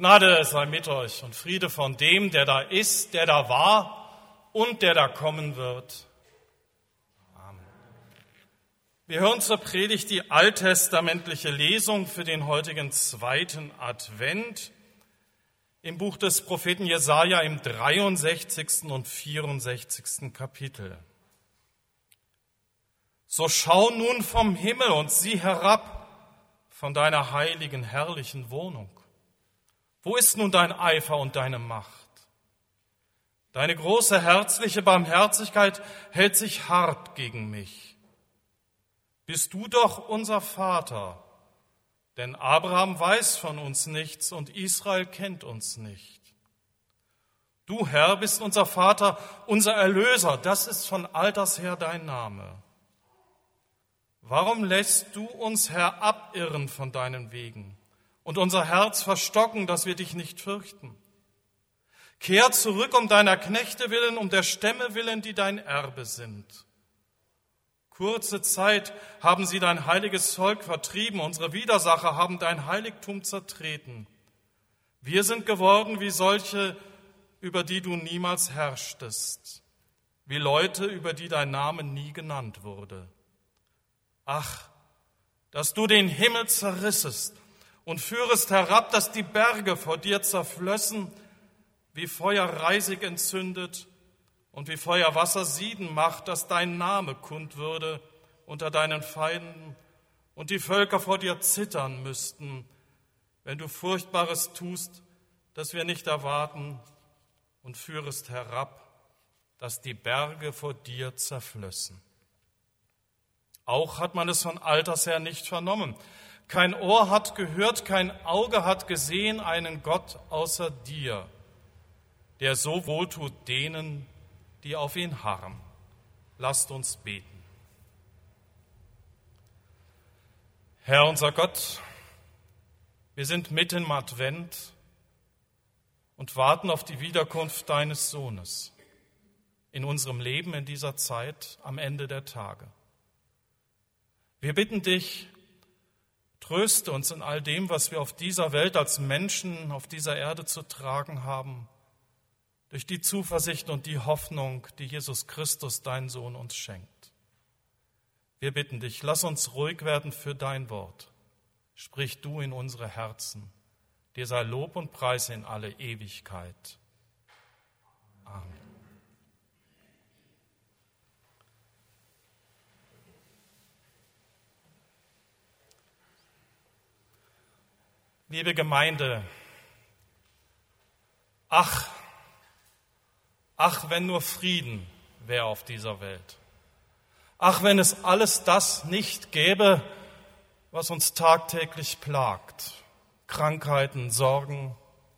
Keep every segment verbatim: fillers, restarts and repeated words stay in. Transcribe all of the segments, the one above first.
Gnade sei mit euch und Friede von dem, der da ist, der da war und der da kommen wird. Amen. Wir hören zur Predigt die alttestamentliche Lesung für den heutigen zweiten Advent im Buch des Propheten Jesaja im dreiundsechzigsten und vierundsechzigsten Kapitel. So schau nun vom Himmel und sieh herab von deiner heiligen, herrlichen Wohnung. Wo ist nun dein Eifer und deine Macht? Deine große, herzliche Barmherzigkeit hält sich hart gegen mich. Bist du doch unser Vater, denn Abraham weiß von uns nichts und Israel kennt uns nicht. Du, Herr, bist unser Vater, unser Erlöser, das ist von alters her dein Name. Warum lässt du uns, Herr, abirren von deinen Wegen und unser Herz verstocken, dass wir dich nicht fürchten? Kehr zurück um deiner Knechte willen, um der Stämme willen, die dein Erbe sind. Kurze Zeit haben sie dein heiliges Volk vertrieben, unsere Widersacher haben dein Heiligtum zertreten. Wir sind geworden wie solche, über die du niemals herrschtest, wie Leute, über die dein Name nie genannt wurde. Ach, dass du den Himmel zerrissest und führest herab, dass die Berge vor dir zerflössen, wie Feuer Reisig entzündet und wie Feuer Wasser sieden macht, dass dein Name kund würde unter deinen Feinden und die Völker vor dir zittern müssten, wenn du Furchtbares tust, das wir nicht erwarten, und führest herab, dass die Berge vor dir zerflössen. Auch hat man es von alters her nicht vernommen. Kein Ohr hat gehört, kein Auge hat gesehen einen Gott außer dir, der so wohltut denen, die auf ihn harren. Lasst uns beten. Herr unser Gott, wir sind mitten im Advent und warten auf die Wiederkunft deines Sohnes in unserem Leben in dieser Zeit am Ende der Tage. Wir bitten dich, tröste uns in all dem, was wir auf dieser Welt als Menschen auf dieser Erde zu tragen haben, durch die Zuversicht und die Hoffnung, die Jesus Christus, dein Sohn, uns schenkt. Wir bitten dich, lass uns ruhig werden für dein Wort. Sprich du in unsere Herzen. Dir sei Lob und Preis in alle Ewigkeit. Amen. Liebe Gemeinde, ach, ach, wenn nur Frieden wäre auf dieser Welt. Ach, wenn es alles das nicht gäbe, was uns tagtäglich plagt. Krankheiten, Sorgen,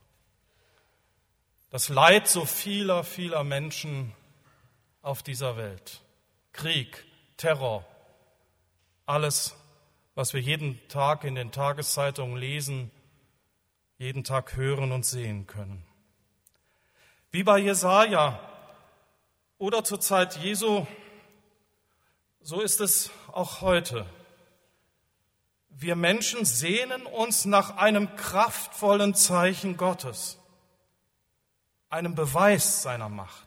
das Leid so vieler, vieler Menschen auf dieser Welt. Krieg, Terror, alles, was wir jeden Tag in den Tageszeitungen lesen, jeden Tag hören und sehen können. Wie bei Jesaja oder zur Zeit Jesu, so ist es auch heute. Wir Menschen sehnen uns nach einem kraftvollen Zeichen Gottes, einem Beweis seiner Macht.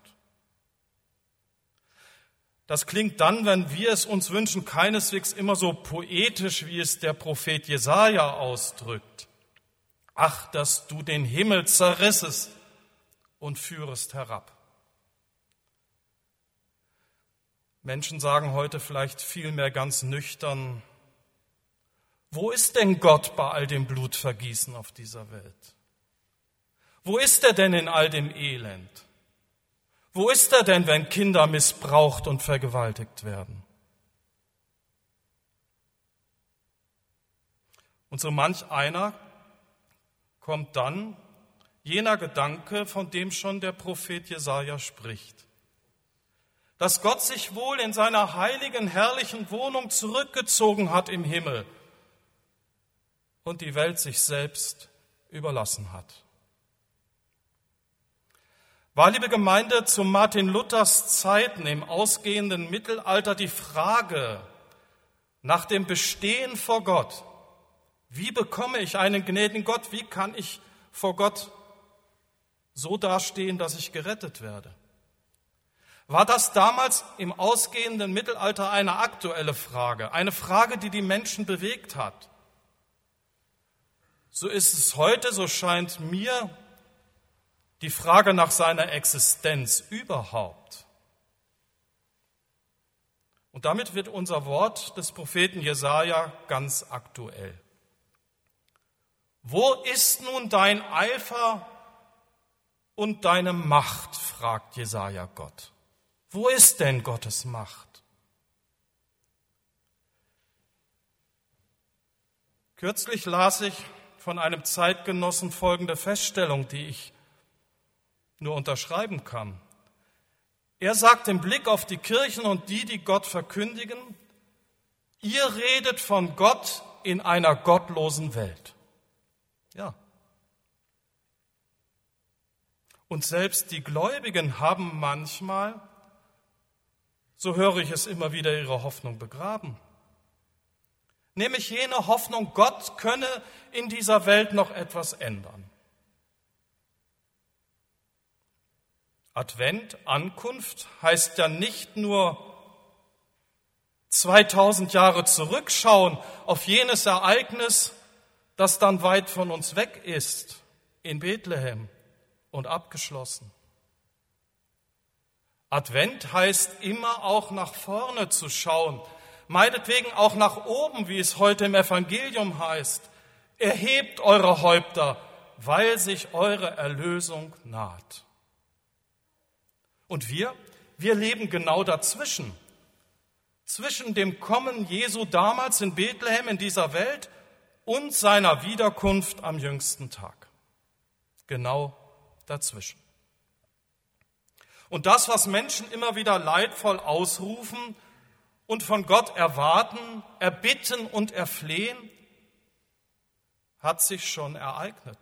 Das klingt dann, wenn wir es uns wünschen, keineswegs immer so poetisch, wie es der Prophet Jesaja ausdrückt. Ach, dass du den Himmel zerrissest und führest herab. Menschen sagen heute vielleicht vielmehr ganz nüchtern, wo ist denn Gott bei all dem Blutvergießen auf dieser Welt? Wo ist er denn in all dem Elend? Wo ist er denn, wenn Kinder missbraucht und vergewaltigt werden? Und so manch einer kommt dann jener Gedanke, von dem schon der Prophet Jesaja spricht. Dass Gott sich wohl in seiner heiligen, herrlichen Wohnung zurückgezogen hat im Himmel und die Welt sich selbst überlassen hat. War, liebe Gemeinde, zu Martin Luthers Zeiten im ausgehenden Mittelalter die Frage nach dem Bestehen vor Gott, wie bekomme ich einen gnädigen Gott, wie kann ich vor Gott so dastehen, dass ich gerettet werde? War das damals im ausgehenden Mittelalter eine aktuelle Frage, eine Frage, die die Menschen bewegt hat? So ist es heute, so scheint mir, die Frage nach seiner Existenz überhaupt. Und damit wird unser Wort des Propheten Jesaja ganz aktuell. Wo ist nun dein Eifer und deine Macht, fragt Jesaja Gott. Wo ist denn Gottes Macht? Kürzlich las ich von einem Zeitgenossen folgende Feststellung, die ich nur unterschreiben kann. Er sagt im Blick auf die Kirchen und die, die Gott verkündigen, ihr redet von Gott in einer gottlosen Welt. Ja. Und selbst die Gläubigen haben manchmal, so höre ich es immer wieder, ihre Hoffnung begraben. Nämlich jene Hoffnung, Gott könne in dieser Welt noch etwas ändern. Advent, Ankunft heißt ja nicht nur zweitausend Jahre zurückschauen auf jenes Ereignis, das dann weit von uns weg ist, in Bethlehem und abgeschlossen. Advent heißt immer auch nach vorne zu schauen, meinetwegen auch nach oben, wie es heute im Evangelium heißt. Erhebt eure Häupter, weil sich eure Erlösung naht. Und wir, wir leben genau dazwischen. Zwischen dem Kommen Jesu damals in Bethlehem in dieser Welt und seiner Wiederkunft am jüngsten Tag. Genau dazwischen. Und das, was Menschen immer wieder leidvoll ausrufen und von Gott erwarten, erbitten und erflehen, hat sich schon ereignet.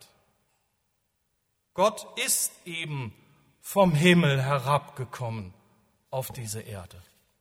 Gott ist eben vom Himmel herabgekommen auf diese Erde.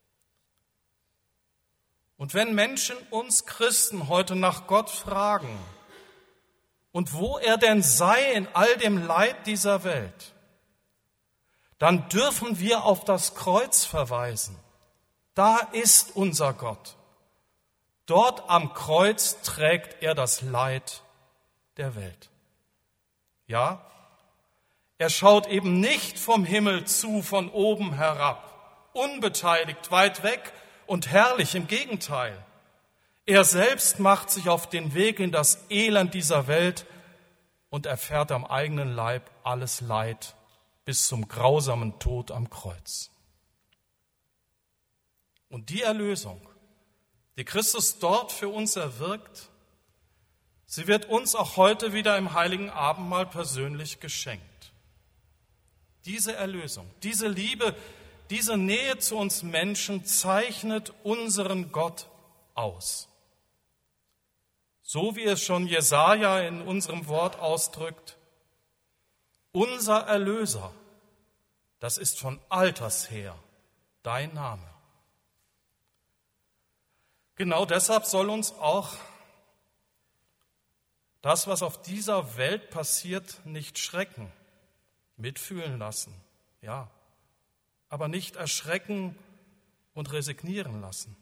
Und wenn Menschen uns Christen heute nach Gott fragen und wo er denn sei in all dem Leid dieser Welt, dann dürfen wir auf das Kreuz verweisen. Da ist unser Gott. Dort am Kreuz trägt er das Leid der Welt. Ja, er schaut eben nicht vom Himmel zu, von oben herab, unbeteiligt, weit weg und herrlich, im Gegenteil. Er selbst macht sich auf den Weg in das Elend dieser Welt und erfährt am eigenen Leib alles Leid bis zum grausamen Tod am Kreuz. Und die Erlösung, die Christus dort für uns erwirkt, sie wird uns auch heute wieder im Heiligen Abendmahl persönlich geschenkt. Diese Erlösung, diese Liebe, diese Nähe zu uns Menschen zeichnet unseren Gott aus. So wie es schon Jesaja in unserem Wort ausdrückt, unser Erlöser, das ist von alters her dein Name. Genau deshalb soll uns auch das, was auf dieser Welt passiert, nicht schrecken, mitfühlen lassen, ja, aber nicht erschrecken und resignieren lassen.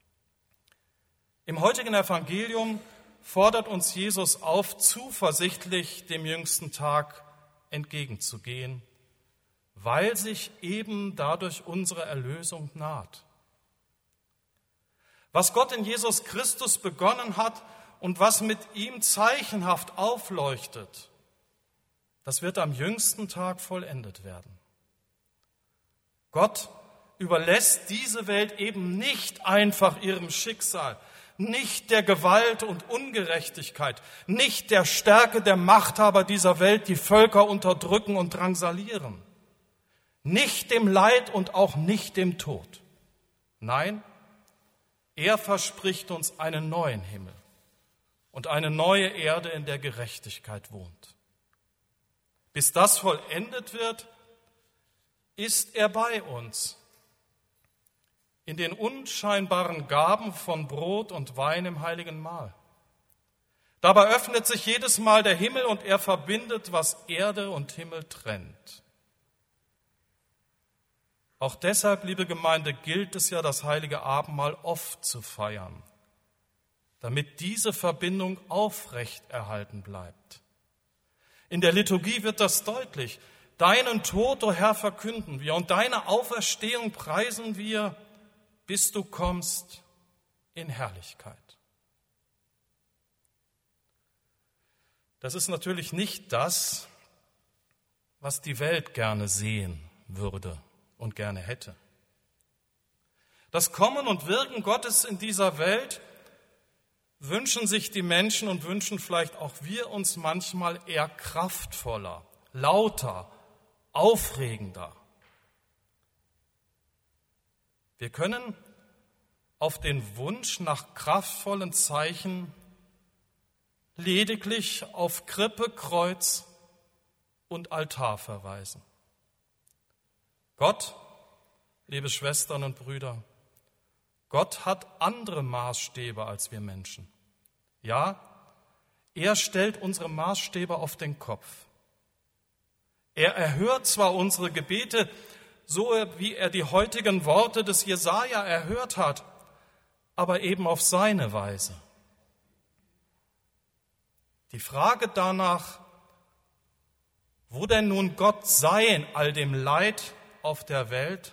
Im heutigen Evangelium fordert uns Jesus auf, zuversichtlich dem jüngsten Tag entgegenzugehen, weil sich eben dadurch unsere Erlösung naht. Was Gott in Jesus Christus begonnen hat und was mit ihm zeichenhaft aufleuchtet, das wird am jüngsten Tag vollendet werden. Gott überlässt diese Welt eben nicht einfach ihrem Schicksal, nicht der Gewalt und Ungerechtigkeit, nicht der Stärke der Machthaber dieser Welt, die Völker unterdrücken und drangsalieren, nicht dem Leid und auch nicht dem Tod. Nein, er verspricht uns einen neuen Himmel und eine neue Erde, in der Gerechtigkeit wohnt. Bis das vollendet wird, ist er bei uns. In den unscheinbaren Gaben von Brot und Wein im heiligen Mahl. Dabei öffnet sich jedes Mal der Himmel und er verbindet, was Erde und Himmel trennt. Auch deshalb, liebe Gemeinde, gilt es ja, das heilige Abendmahl oft zu feiern, damit diese Verbindung aufrechterhalten bleibt. In der Liturgie wird das deutlich. Deinen Tod, o Herr, verkünden wir und deine Auferstehung preisen wir, bis du kommst in Herrlichkeit. Das ist natürlich nicht das, was die Welt gerne sehen würde und gerne hätte. Das Kommen und Wirken Gottes in dieser Welt wünschen sich die Menschen und wünschen vielleicht auch wir uns manchmal eher kraftvoller, lauter, aufregender. Wir können auf den Wunsch nach kraftvollen Zeichen lediglich auf Krippe, Kreuz und Altar verweisen. Gott, liebe Schwestern und Brüder, Gott hat andere Maßstäbe als wir Menschen. Ja, er stellt unsere Maßstäbe auf den Kopf. Er erhört zwar unsere Gebete, so wie er die heutigen Worte des Jesaja erhört hat, aber eben auf seine Weise. Die Frage danach, wo denn nun Gott sei in all dem Leid auf der Welt,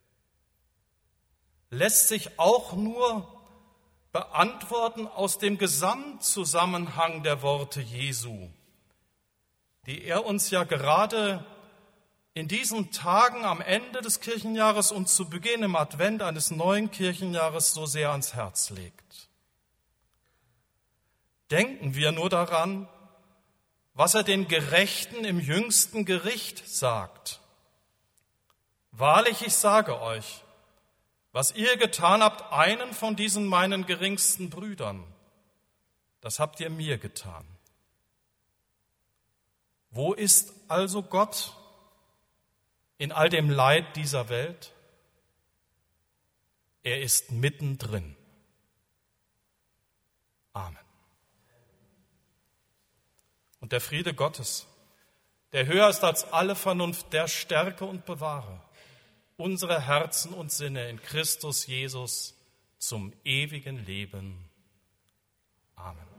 lässt sich auch nur beantworten aus dem Gesamtzusammenhang der Worte Jesu, die er uns ja gerade in diesen Tagen am Ende des Kirchenjahres und zu Beginn im Advent eines neuen Kirchenjahres so sehr ans Herz legt. Denken wir nur daran, was er den Gerechten im jüngsten Gericht sagt. Wahrlich, ich sage euch, was ihr getan habt, einen von diesen meinen geringsten Brüdern, das habt ihr mir getan. Wo ist also Gott in all dem Leid dieser Welt? Er ist mittendrin. Amen. Und der Friede Gottes, der höher ist als alle Vernunft, der stärke und bewahre unsere Herzen und Sinne in Christus Jesus zum ewigen Leben. Amen.